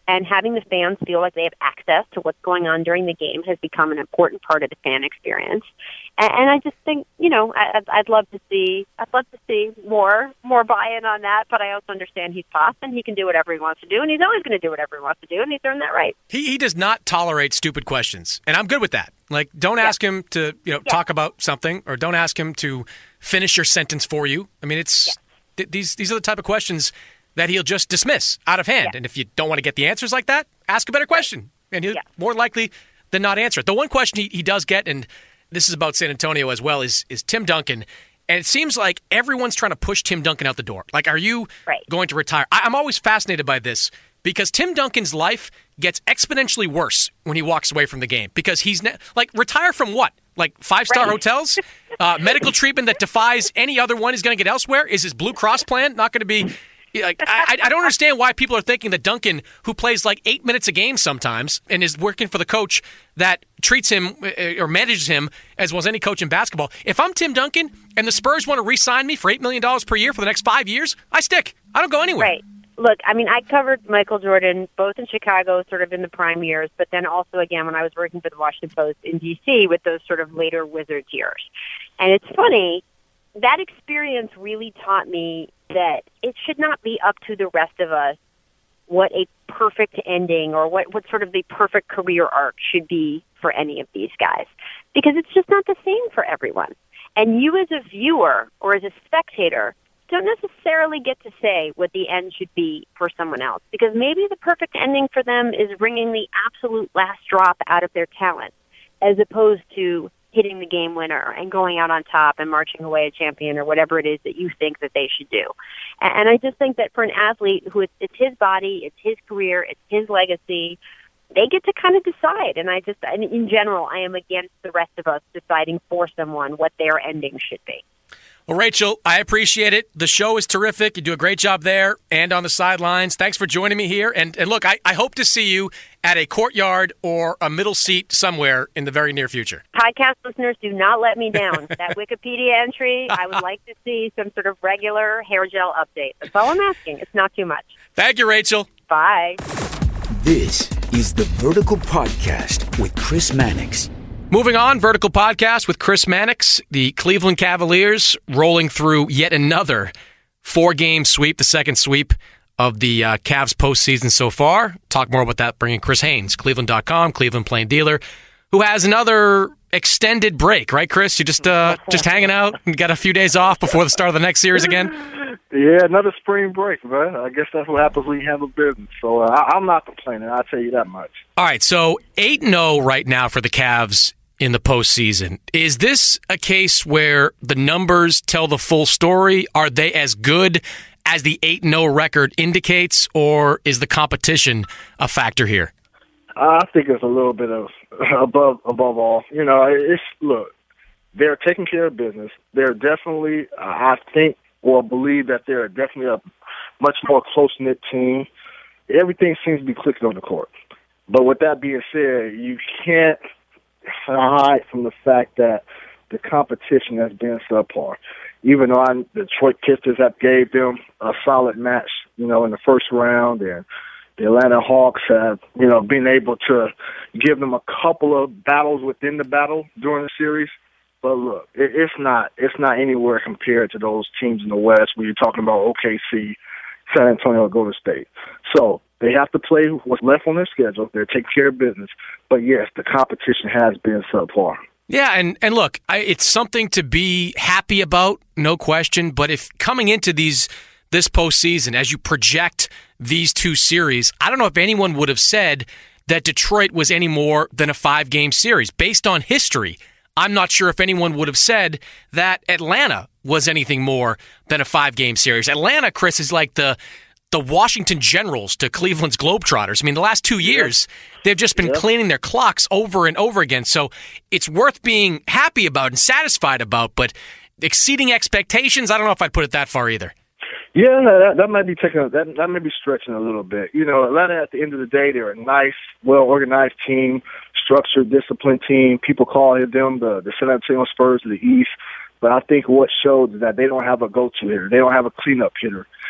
And having the fans feel like they have access to what's going on during the game has become an important part of the fan experience. And, and I just think, you know, I, I'd, I'd love to see, I'd love to see more, more buy-in on that. But I also understand he's tough and he can do whatever he wants to do, and he's always going to do whatever he wants to do, and he's earned that right. He he does not tolerate stupid questions, and I'm good with that. Like, don't yeah. ask him to, you know, yeah. talk about something, or don't ask him to finish your sentence for you. I mean, it's yeah. th- these these are the type of questions that he'll just dismiss out of hand. Yeah. And if you don't want to get the answers like that, ask a better question. And he'll yeah. more likely than not answer it. The one question he, he does get, and this is about San Antonio as well, is is Tim Duncan. And it seems like everyone's trying to push Tim Duncan out the door. Like, are you right. going to retire? I, I'm always fascinated by this because Tim Duncan's life gets exponentially worse when he walks away from the game. Because he's, ne- like, retire from what? Like five-star right. hotels? Uh, medical treatment that defies any other one he's going to get elsewhere? Is his Blue Cross plan not going to be... Like, I, I don't understand why people are thinking that Duncan, who plays like eight minutes a game sometimes and is working for the coach that treats him or manages him as well as any coach in basketball. If I'm Tim Duncan and the Spurs want to re-sign me for eight million dollars per year for the next five years, I stick. I don't go anywhere. Right. Look, I mean, I covered Michael Jordan both in Chicago, sort of in the prime years, but then also, again, when I was working for the Washington Post in D C with those sort of later Wizards years. And it's funny, that experience really taught me that it should not be up to the rest of us what a perfect ending or what, what sort of the perfect career arc should be for any of these guys. Because it's just not the same for everyone. And you as a viewer or as a spectator don't necessarily get to say what the end should be for someone else. Because maybe the perfect ending for them is wringing the absolute last drop out of their talent, as opposed to hitting the game winner and going out on top and marching away a champion or whatever it is that you think that they should do. And I just think that for an athlete who it's, it's his body, it's his career, it's his legacy, they get to kind of decide. And I just, in general, I am against the rest of us deciding for someone what their ending should be. Well, Rachel, I appreciate it. The show is terrific. You do a great job there and on the sidelines. Thanks for joining me here. And, and look, I, I hope to see you at a courtyard or a middle seat somewhere in the very near future. Podcast listeners, do not let me down. That Wikipedia entry, I would like to see some sort of regular hair gel update. That's all I'm asking. It's not too much. Thank you, Rachel. Bye. This is the Vertical Podcast with Chris Mannix. Moving on, Vertical Podcast with Chris Mannix. The Cleveland Cavaliers rolling through yet another four-game sweep, the second sweep of the uh, Cavs postseason so far. Talk more about that, bringing Chris Haynes, Cleveland dot com, Cleveland Plain Dealer, who has another extended break, right, Chris? You just uh, just hanging out and got a few days off before the start of the next series again? Yeah, another spring break, man. I guess that's what happens when you have a business. So uh, I'm not complaining, I'll tell you that much. All right, so eight and oh right now for the Cavs in the postseason. Is this a case where the numbers tell the full story? Are they as good as the eight and oh record indicates, or is the competition a factor here? I think it's a little bit of above above all. You know, it's look, they're taking care of business. They're definitely, uh, I think, or believe that they're definitely a much more close-knit team. Everything seems to be clicking on the court. But with that being said, you can't hide from the fact that the competition has been subpar. Even though I, the Detroit Pistons have gave them a solid match, you know, in the first round, and the Atlanta Hawks have, you know, been able to give them a couple of battles within the battle during the series. But look, it, it's not it's not anywhere compared to those teams in the West where you're talking about O K C, San Antonio, Golden State. So they have to play what's left on their schedule. They're taking care of business. But, yes, the competition has been subpar. Yeah, and, and look, I, it's something to be happy about, no question. But if coming into these this postseason, as you project these two series, I don't know if anyone would have said that Detroit was any more than a five-game series. Based on history, I'm not sure if anyone would have said that Atlanta was anything more than a five-game series. Atlanta, Chris, is like the the Washington Generals to Cleveland's Globetrotters. I mean, the last two years, yep. they've just been yep. cleaning their clocks over and over again. So it's worth being happy about and satisfied about, but exceeding expectations, I don't know if I'd put it that far either. Yeah, that, that might be taking that that may be stretching a little bit. You know, Atlanta, at the end of the day, they're a nice, well-organized team, structured, disciplined team. People call them the, the San Antonio Spurs of the East. But I think what showed is that they don't have a go-to hitter. They don't have a cleanup hitter.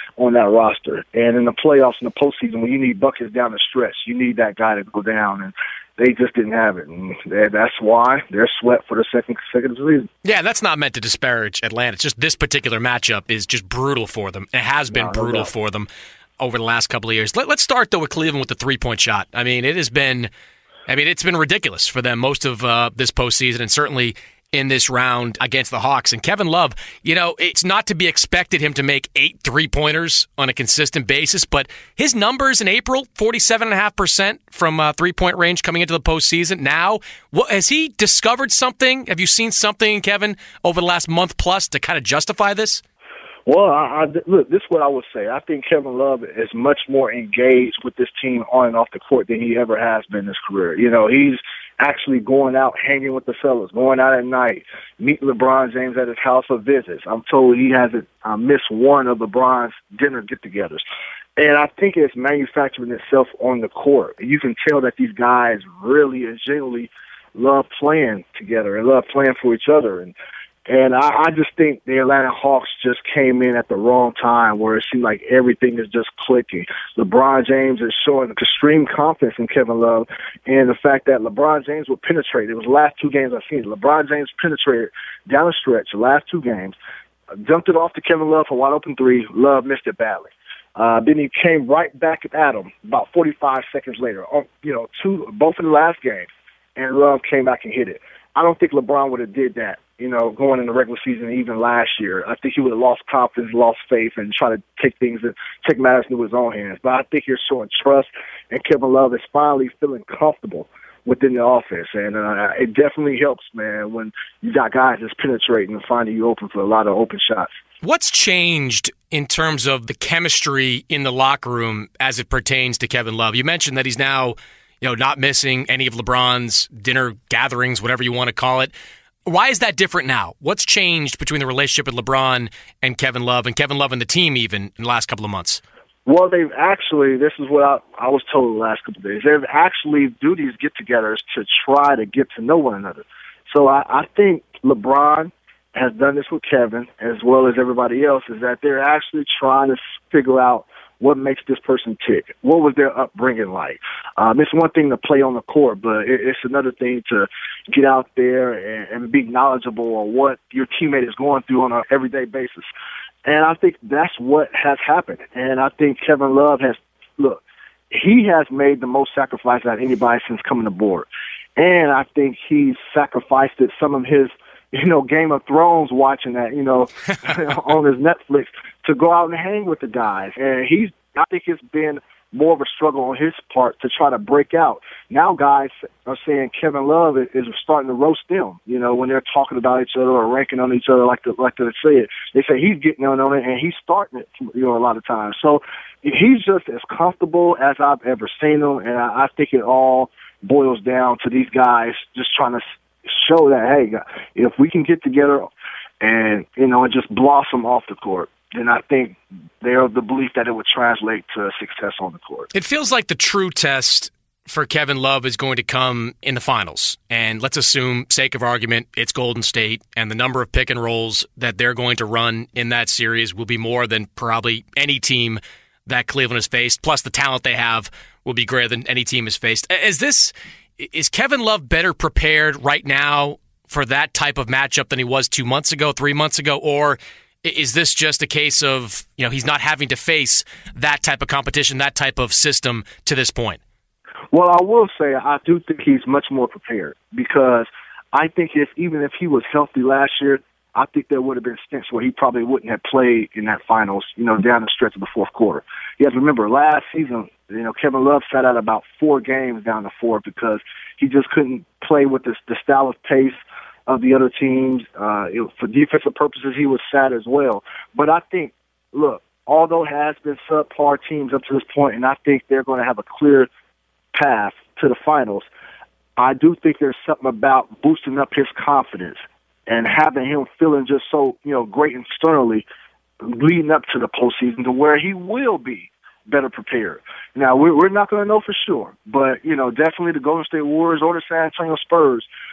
on that roster. And in the playoffs, in the postseason, when you need buckets down the stretch, you need that guy to go down. And they just didn't have it. And that's why they're swept for the second consecutive season. Yeah, that's not meant to disparage Atlanta. It's just this particular matchup is just brutal for them. It has been no, brutal no for them over the last couple of years. Let, let's start, though, with Cleveland with the three-point shot. I mean, it has been, I mean, it's been ridiculous for them most of uh, this postseason, and certainly in this round against the Hawks. And Kevin Love, you know, it's not to be expected him to make eight three-pointers on a consistent basis, but his numbers in April, forty-seven point five percent from uh, three-point range coming into the postseason. Now, what, has he discovered something? Have you seen something, Kevin, over the last month plus to kind of justify this? Well, I, I, look, this is what I would say. I think Kevin Love is much more engaged with this team on and off the court than he ever has been in his career. You know, he's actually going out, hanging with the fellas, going out at night, meeting LeBron James at his house for visits. I'm told he hasn't uh, missed one of LeBron's dinner get-togethers. And I think it's manufacturing itself on the court. You can tell that these guys really and genuinely love playing together and love playing for each other. And And I, I just think the Atlanta Hawks just came in at the wrong time where it seemed like everything is just clicking. LeBron James is showing extreme confidence in Kevin Love, and the fact that LeBron James would penetrate. It was the last two games I've seen. LeBron James penetrated down the stretch, the last two games, dumped it off to Kevin Love for a wide open three. Love missed it badly. Uh, then he came right back at him about forty-five seconds later, on, you know, two, both in the last game, and Love came back and hit it. I don't think LeBron would have did that, you know, going in the regular season, even last year. I think he would have lost confidence, lost faith, and try to take things, and take matters into his own hands. But I think you're showing trust, and Kevin Love is finally feeling comfortable within the offense. And uh, it definitely helps, man, when you got guys just penetrating and finding you open for a lot of open shots. What's changed in terms of the chemistry in the locker room as it pertains to Kevin Love? You mentioned that he's now, you know, not missing any of LeBron's dinner gatherings, whatever you want to call it. Why is that different now? What's changed between the relationship with LeBron and Kevin Love, and Kevin Love and the team even in the last couple of months? Well, they've actually, this is what I, I was told the last couple of days, they've actually do these get-togethers to try to get to know one another. So I, I think LeBron has done this with Kevin as well as everybody else, is that they're actually trying to figure out what makes this person tick. What was their upbringing like? Um, it's one thing to play on the court, but it, it's another thing to get out there and, and be knowledgeable on what your teammate is going through on an everyday basis. And I think that's what has happened. And I think Kevin Love has, look, he has made the most sacrifice out of anybody since coming aboard. And I think he's sacrificed it, some of his, you know, Game of Thrones watching that, you know, on his Netflix to go out and hang with the guys. And he's, I think it's been more of a struggle on his part to try to break out. Now guys are saying Kevin Love is, is starting to roast them, you know, when they're talking about each other or ranking on each other like the, like they say it. They say he's getting on it and he's starting it, you know, a lot of times. So he's just as comfortable as I've ever seen him, and I, I think it all boils down to these guys just trying to show that, hey, if we can get together and, you know, and just blossom off the court, then I think they're of the belief that it would translate to success on the court. It feels like the true test for Kevin Love is going to come in the finals. And let's assume, sake of argument, it's Golden State, and the number of pick and rolls that they're going to run in that series will be more than probably any team that Cleveland has faced, plus the talent they have will be greater than any team has faced. Is this... Is Kevin Love better prepared right now for that type of matchup than he was two months ago, three months ago? Or is this just a case of, you know, he's not having to face that type of competition, that type of system to this point? Well, I will say I do think he's much more prepared, because I think if even if he was healthy last year, I think there would have been stints where he probably wouldn't have played in that finals, you know, down the stretch of the fourth quarter. You have to remember, last season, you know, Kevin Love sat out about four games down the fourth because he just couldn't play with the, the style of pace of the other teams. Uh, it, for defensive purposes, he was sad as well. But I think, look, although it has been subpar teams up to this point, and I think they're going to have a clear path to the finals, I do think there's something about boosting up his confidence and having him feeling just so, you know, great externally leading up to the postseason, to where he will be better prepared. Now, we're, we're not going to know for sure, but, you know, definitely the Golden State Warriors or the San Antonio Spurs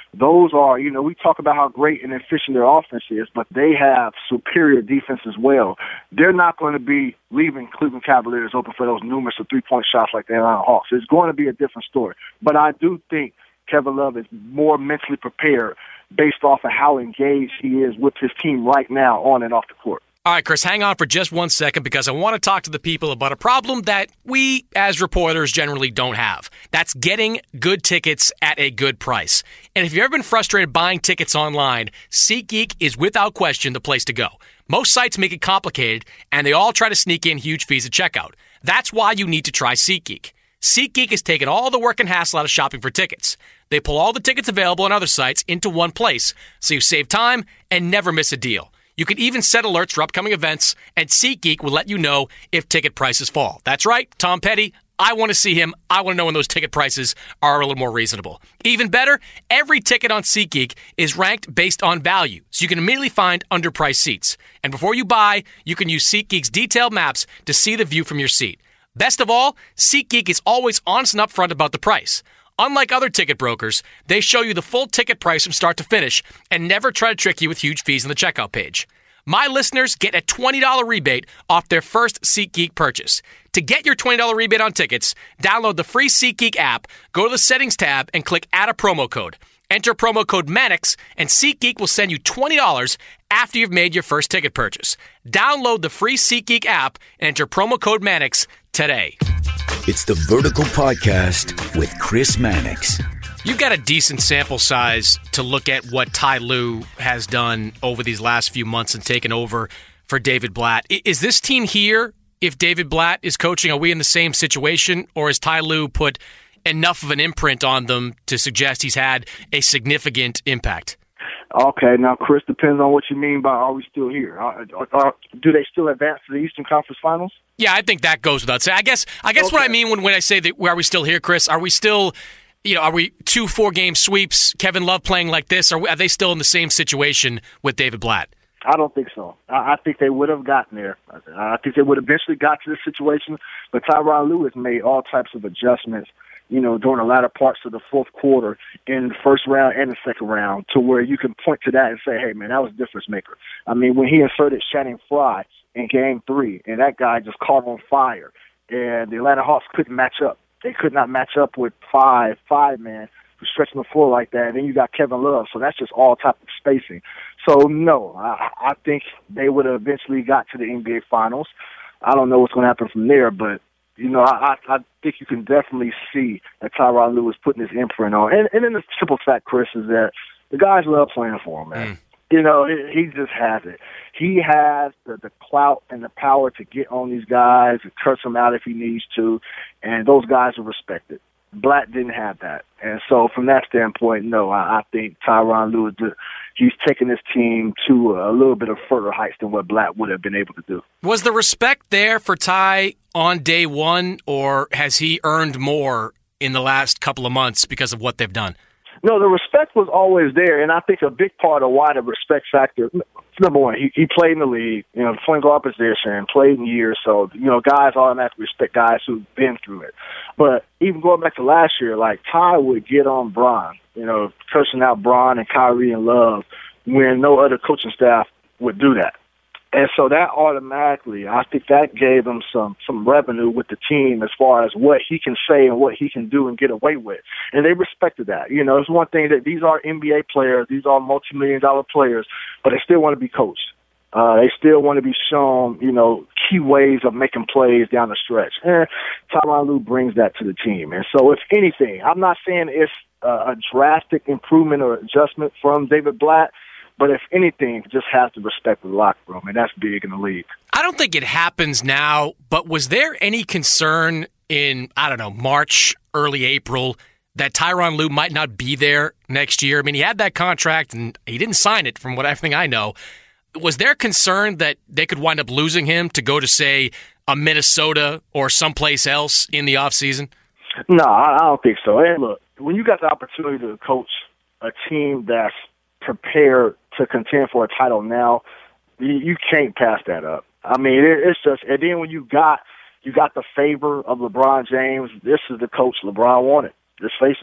Those are, you know, we talk about how great and efficient their offense is, but they have superior defense as well. They're not going to be leaving Cleveland Cavaliers open for those numerous of three-point shots like the Atlanta Hawks. It's going to be a different story. But I do think Kevin Love is more mentally prepared based off of how engaged he is with his team right now on and off the court. All right, Chris, hang on for just one second because I want to talk to the people about a problem that we, as reporters, generally don't have. That's getting good tickets at a good price. And if you've ever been frustrated buying tickets online, SeatGeek is without question the place to go. Most sites make it complicated, and they all try to sneak in huge fees at checkout. That's why you need to try SeatGeek. SeatGeek has taken all the work and hassle out of shopping for tickets. They pull all the tickets available on other sites into one place, so you save time and never miss a deal. You can even set alerts for upcoming events, and SeatGeek will let you know if ticket prices fall. That's right, Tom Petty. I want to see him. I want to know when those ticket prices are a little more reasonable. Even better, every ticket on SeatGeek is ranked based on value, so you can immediately find underpriced seats. And before you buy, you can use SeatGeek's detailed maps to see the view from your seat. Best of all, SeatGeek is always honest and upfront about the price. Unlike other ticket brokers, they show you the full ticket price from start to finish and never try to trick you with huge fees on the checkout page. My listeners get a twenty dollars rebate off their first SeatGeek purchase. To get your twenty dollars rebate on tickets, download the free SeatGeek app, go to the Settings tab, and click Add a Promo Code. Enter promo code Mannix, and SeatGeek will send you twenty dollars after you've made your first ticket purchase. Download the free SeatGeek app and enter promo code Mannix today. It's the Vertical Podcast with Chris Mannix. You've got a decent sample size to look at what Ty Lue has done over these last few months and taken over for David Blatt. Is this team here, if David Blatt is coaching, are we in the same situation, or has Ty Lue put enough of an imprint on them to suggest he's had a significant impact? Okay, now, Chris, depends on what you mean by are we still here. Uh, uh, do they still advance to the Eastern Conference Finals? Yeah, I think that goes without saying. I guess I guess okay. What I mean when, when I say that, are we still here, Chris? Are we still, you know, are we two four-game sweeps, Kevin Love playing like this? Are, we, are they still in the same situation with David Blatt? I don't think so. I, I think they would have gotten there. I, I think they would have eventually got to this situation, but Tyronn Lue has made all types of adjustments, you know, during the latter parts of the fourth quarter in the first round and the second round, to where you can point to that and say, hey, man, that was a difference maker. I mean, when he inserted Channing Frye in game three, and that guy just caught on fire, and the Atlanta Hawks couldn't match up. They could not match up with five, five man who's stretching the floor like that. And then you got Kevin Love, so that's just all type of spacing. So, no, I, I think they would have eventually got to the N B A Finals. I don't know what's going to happen from there, but you know, I, I think you can definitely see that Tyronn Lue is putting his imprint on. And, and then the simple fact, Chris, is that the guys love playing for him, man. Mm. You know, he just has it. He has the, the clout and the power to get on these guys and curse them out if he needs to, and those guys are respected. Blatt didn't have that. And so from that standpoint, no, I, I think Tyronn Lue, he's taken his team to a little bit of further heights than what Blatt would have been able to do. Was the respect there for Ty on day one, or has he earned more in the last couple of months because of what they've done? No, the respect was always there, and I think a big part of why the respect factor, number one, he, he played in the league, you know, point guard position, played in years, so, you know, guys automatically respect guys who've been through it. But even going back to last year, like, Ty would get on Bron, you know, cursing out Bron and Kyrie and Love when no other coaching staff would do that. And so that automatically, I think that gave him some, some revenue with the team as far as what he can say and what he can do and get away with. And they respected that. You know, it's one thing that these are N B A players, these are multi-million dollar players, but they still want to be coached. Uh, they still want to be shown, you know, key ways of making plays down the stretch. And Tyronn Lue brings that to the team. And so if anything, I'm not saying it's a, a drastic improvement or adjustment from David Blatt, but if anything, just has to respect the locker room, and that's big in the league. I don't think it happens now, but was there any concern in, I don't know, March, early April, that Tyronn Lue might not be there next year? I mean, he had that contract, and he didn't sign it from what everything I know. Was there concern that they could wind up losing him to go to, say, a Minnesota or someplace else in the offseason? No, I don't think so. And look, when you got the opportunity to coach a team that's prepared to contend for a title now, you, you can't pass that up. I mean, it, it's just, and then when you got you got the favor of LeBron James, this is the coach LeBron wanted. Just face it.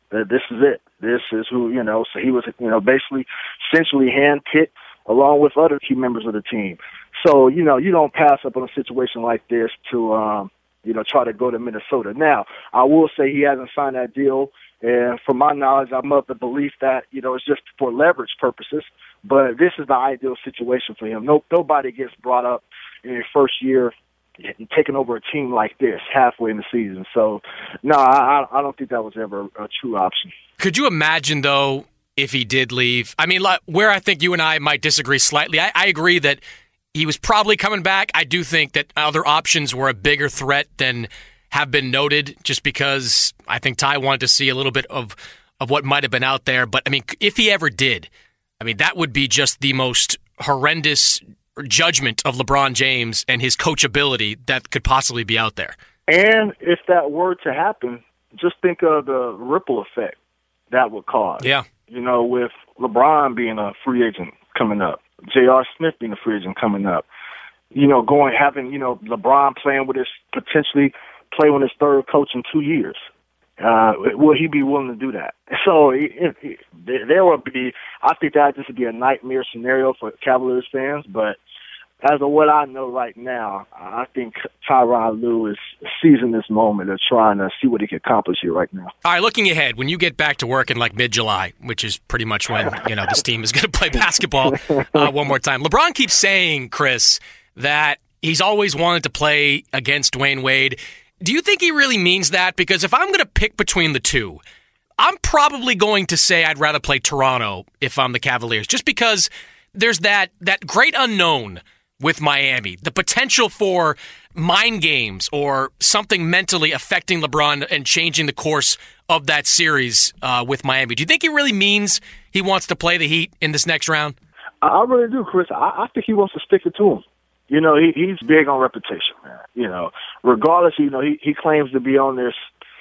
that this is it. This is who, you know, so he was, you know, basically essentially handpicked along with other key members of the team. So, you know, you don't pass up on a situation like this to, um, you know, try to go to Minnesota. Now, I will say he hasn't signed that deal. And from my knowledge, I'm of the belief that, you know, it's just for leverage purposes. But this is the ideal situation for him. No, nobody gets brought up in their first year taking over a team like this halfway in the season. So, no, I, I don't think that was ever a true option. Could you imagine, though, if he did leave? I mean, where I think you and I might disagree slightly, I, I agree that he was probably coming back. I do think that other options were a bigger threat than have been noted, just because I think Ty wanted to see a little bit of, of what might have been out there. But, I mean, if he ever did, I mean, that would be just the most horrendous judgment of LeBron James and his coachability that could possibly be out there. And if that were to happen, just think of the ripple effect that would cause. Yeah. You know, with LeBron being a free agent coming up, J R. Smith being a free agent coming up, you know, going, having, you know, LeBron playing with his, potentially play with his third coach in two years. Uh, will he be willing to do that? So it, it, there will be, I think that just would be a nightmare scenario for Cavaliers fans. But as of what I know right now, I think Tyronn Lue is seizing this moment of trying to see what he can accomplish here right now. All right, looking ahead, when you get back to work in like mid-July, which is pretty much when, you know, this team is going to play basketball uh, one more time. LeBron keeps saying, Chris, that he's always wanted to play against Dwayne Wade. Do you think he really means that? Because if I'm going to pick between the two, I'm probably going to say I'd rather play Toronto if I'm the Cavaliers, just because there's that that great unknown with Miami, the potential for mind games or something mentally affecting LeBron and changing the course of that series uh, with Miami. Do you think he really means he wants to play the Heat in this next round? I really do, Chris. I, I think he wants to stick it to him. You know, he, he's big on reputation, man. You know, regardless, you know, he, he claims to be on this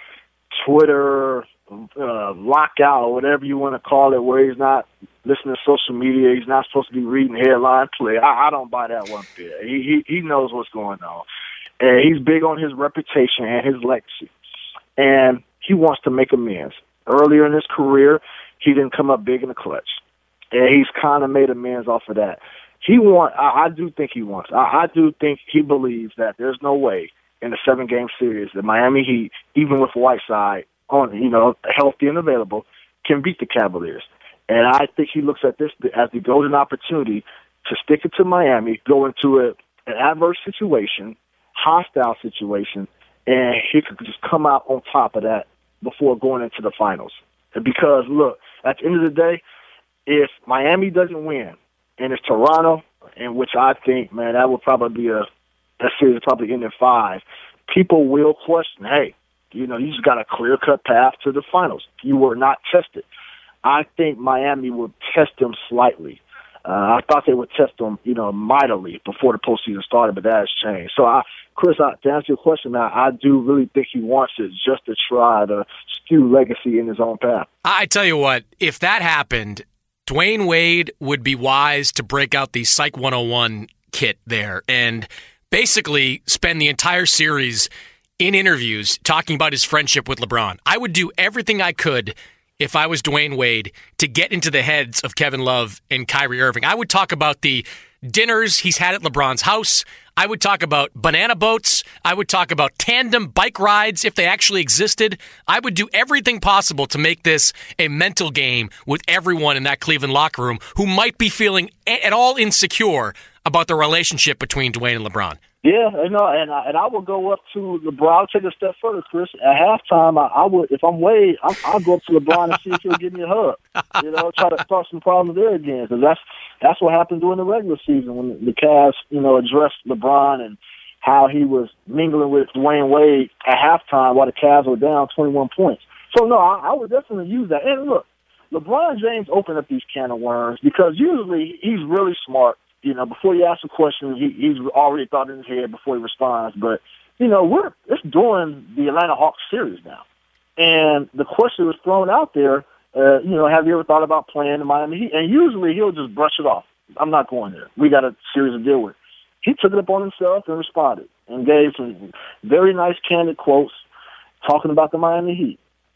Twitter uh, lockout or whatever you want to call it, where he's not listening to social media. He's not supposed to be reading headline play. I, I don't buy that one bit. He, he he knows what's going on, and he's big on his reputation and his legacy, and he wants to make amends. Earlier in his career, he didn't come up big in the clutch, and he's kind of made amends off of that. He want. I, I do think he wants. I, I do think he believes that there's no way in the seven-game series that Miami Heat, even with Whiteside on, you know, healthy and available, can beat the Cavaliers. And I think he looks at this as the golden opportunity to stick it to Miami, go into a, an adverse situation, hostile situation, and he could just come out on top of that before going into the finals. Because, look, at the end of the day, if Miami doesn't win, and it's Toronto, in which I think, man, that would probably be a that series will probably end in five. People will question, hey, you know, you just got a clear-cut path to the finals. You were not tested. I think Miami would test them slightly. Uh, I thought they would test them, you know, mightily before the postseason started, but that has changed. So, I, Chris, I, to answer your question, I, I do really think he wants it just to try to skew legacy in his own path. I tell you what, if that happened, Dwayne Wade would be wise to break out the Psych one oh one kit there and basically spend the entire series in interviews talking about his friendship with LeBron. I would do everything I could if I was Dwayne Wade to get into the heads of Kevin Love and Kyrie Irving. I would talk about the dinners he's had at LeBron's house. I would talk about banana boats. I would talk about tandem bike rides if they actually existed. I would do everything possible to make this a mental game with everyone in that Cleveland locker room who might be feeling at all insecure about the relationship between Dwayne and LeBron. Yeah, you know, and I, and I would go up to LeBron. I'll take it a step further, Chris. At halftime, I, I would, if I'm Wade, I, I'll go up to LeBron and see if he'll give me a hug. You know, try to start some problems there again, because that's that's what happened during the regular season when the Cavs, you know, addressed LeBron and how he was mingling with Dwayne Wade at halftime while the Cavs were down twenty-one points. So no, I, I would definitely use that. And look, LeBron James opened up these can of worms because usually he's really smart. You know, before you ask a question, he, he's already thought in his head before he responds. But, you know, we're it's during the Atlanta Hawks series now. And the question was thrown out there, uh, you know, have you ever thought about playing in Miami Heat? And usually he'll just brush it off. I'm not going there. We got a series to deal with. He took it upon himself and responded and gave some very nice, candid quotes talking about the Miami Heat.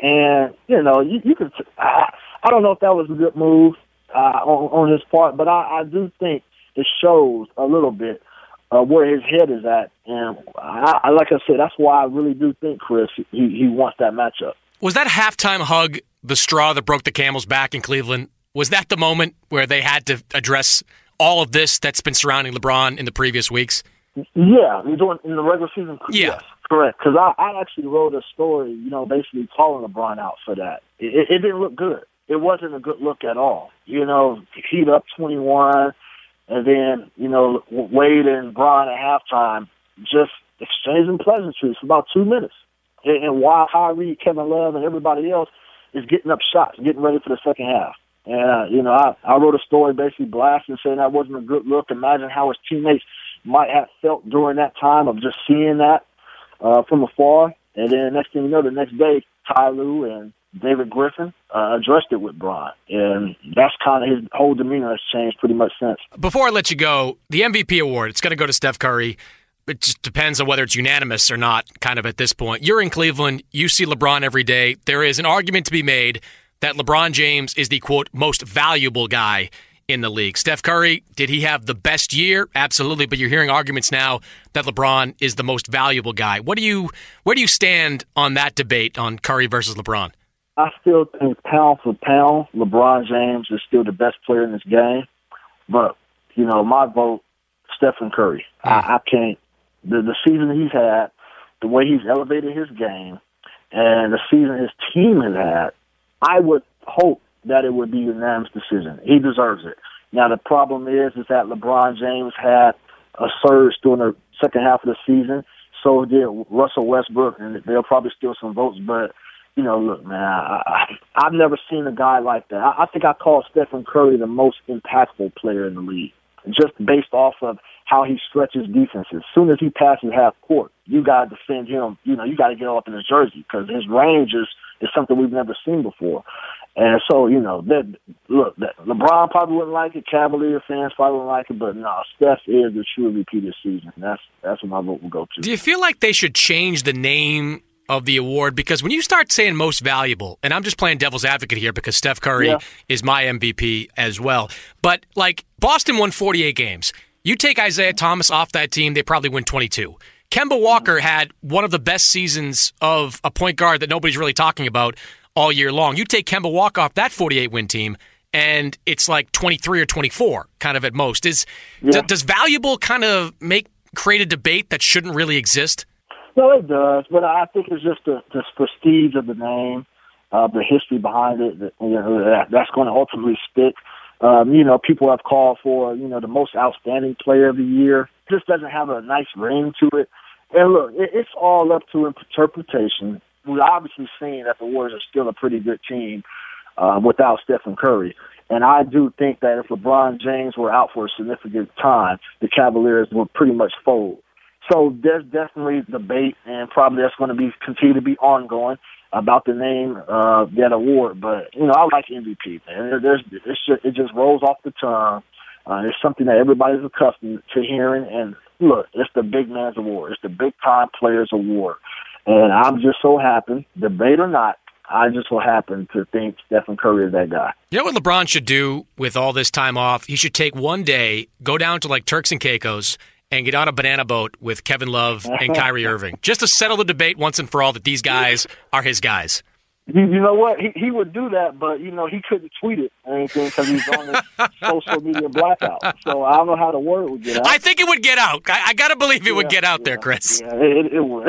And, you know, you, you could I, I don't know if that was a good move uh, on, on his part, but I, I do think it shows a little bit uh, where his head is at. And I, I, like I said, that's why I really do think, Chris, he, he wants that matchup. Was that halftime hug the straw that broke the camel's back in Cleveland? Was that the moment where they had to address all of this that's been surrounding LeBron in the previous weeks? Yeah, in the regular season. Yeah. Yes, correct. Because I, I actually wrote a story, you know, basically calling LeBron out for that. It, it, it didn't look good. It wasn't a good look at all. You know, heat up twenty-one, and then, you know, Wade and Bron at halftime just exchanging pleasantries for about two minutes. And, and while Kyrie, Kevin Love, and everybody else is getting up shots, getting ready for the second half. And, uh, you know, I, I wrote a story basically blasting, saying that wasn't a good look. Imagine how his teammates might have felt during that time of just seeing that uh, from afar. And then next thing you know, the next day, Ty Lue and David Griffin uh, addressed it with Bron. And that's kind of his whole demeanor has changed pretty much since. Before I let you go, the M V P award, it's going to go to Steph Curry. It just depends on whether it's unanimous or not, kind of at this point. You're in Cleveland. You see LeBron every day. There is an argument to be made that LeBron James is the, quote, most valuable guy in the league. Steph Curry, did he have the best year? Absolutely, but you're hearing arguments now that LeBron is the most valuable guy. What do you, where do you stand on that debate on Curry versus LeBron? I still think pound for pound, LeBron James is still the best player in this game. But, you know, my vote, Stephen Curry. Mm. I, I can't. The, the season he's had, the way he's elevated his game, and the season his team has had, I would hope that it would be a unanimous decision. He deserves it. Now, the problem is, is that LeBron James had a surge during the second half of the season. So did Russell Westbrook, and there'll probably steal some votes. But, you know, look, man, I, I, I've never seen a guy like that. I, I think I call Stephen Curry the most impactful player in the league, just based off of how he stretches defenses. As soon as he passes half court, you got to defend him. You know, you got to get up in his jersey because his range is, is something we've never seen before. And so, you know, that, look, that LeBron probably wouldn't like it. Cavalier fans probably wouldn't like it. But, no, Steph is the true M V P this season. That's, that's what my vote will go to. Do you feel like they should change the name of the award? Because when you start saying most valuable, and I'm just playing devil's advocate here because Steph Curry yeah. is my M V P as well. But, like, Boston won forty-eight games. You take Isaiah Thomas off that team, they probably win twenty-two. Kemba Walker had one of the best seasons of a point guard that nobody's really talking about all year long. You take Kemba Walker off that forty-eight win team, and it's like twenty-three or twenty-four, kind of at most. Is yeah. d- Does valuable kind of make create a debate that shouldn't really exist? No, it does, but I think it's just the, the prestige of the name, uh, the history behind it, that, you know, that, that's going to ultimately stick. Um, you know, people have called for, you know, the most outstanding player of the year. It just doesn't have a nice ring to it. And look, it, it's all up to interpretation. We're obviously seeing that the Warriors are still a pretty good team uh, without Stephen Curry. And I do think that if LeBron James were out for a significant time, the Cavaliers would pretty much fold. So there's definitely debate, and probably that's going to be continue to be ongoing about the name of uh, that award. But, you know, I like M V P, man. There's, it's just, it just rolls off the tongue. Uh, it's something that everybody's accustomed to hearing. And, look, it's the big man's award. It's the big-time players award. And I'm just so happy, debate or not, I just so happen to think Stephen Curry is that guy. You know what LeBron should do with all this time off? He should take one day, go down to, like, Turks and Caicos, and get on a banana boat with Kevin Love and Kyrie Irving, just to settle the debate once and for all that these guys are his guys. You, you know what? He he would do that, but, you know, he couldn't tweet it or anything because he's on this social media blackout. So I don't know how the word would get out. I think it would get out. I, I got to believe it yeah, would get out yeah, there, Chris. Yeah, it, it would.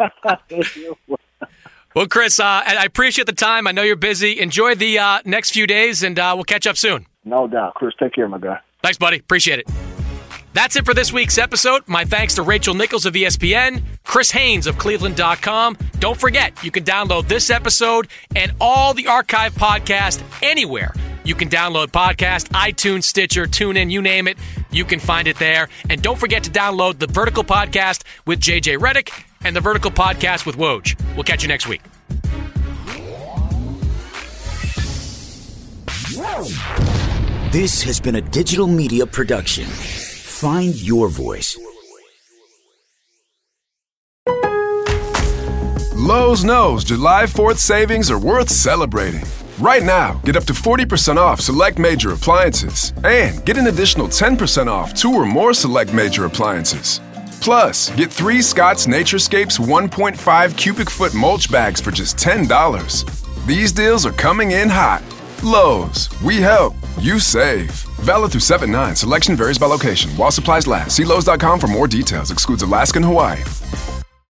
it would. Well, Chris, uh, I appreciate the time. I know you're busy. Enjoy the uh, next few days, and uh, we'll catch up soon. No doubt. Chris, take care, my guy. Thanks, buddy. Appreciate it. That's it for this week's episode. My thanks to Rachel Nichols of E S P N, Chris Haynes of Cleveland dot com. Don't forget, you can download this episode and all the archive podcasts anywhere. You can download podcast, iTunes, Stitcher, TuneIn, you name it. You can find it there. And don't forget to download the Vertical Podcast with J J Redick and the Vertical Podcast with Woj. We'll catch you next week. This has been a digital media production. Find your voice. Lowe's knows July fourth savings are worth celebrating. Right now, get up to forty percent off select major appliances and get an additional ten percent off two or more select major appliances. Plus, get three Scott's Naturescapes one point five cubic foot mulch bags for just ten dollars. These deals are coming in hot. Lowe's, we help, you save. Valid through seven nine. Selection varies by location. While supplies last. See Lowe's dot com for more details. Excludes Alaska and Hawaii.